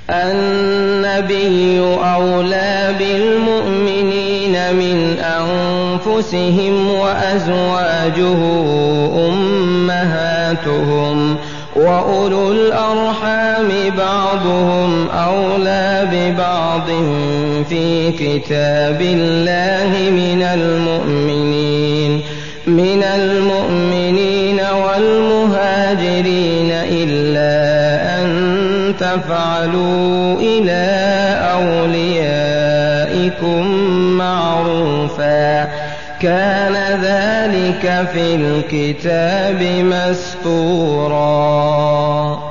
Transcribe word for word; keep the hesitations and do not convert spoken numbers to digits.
النبي أولى بالمؤمنين من أنفسهم وأزواجه أمهاتهم وأولو الأرحام بعضهم أولى ببعض في كتاب الله من المؤمنين من المؤمنين والمهاجرين إلا أن تفعلوا إلى أوليائكم معروفا كان ذلك في الكتاب مسطورا.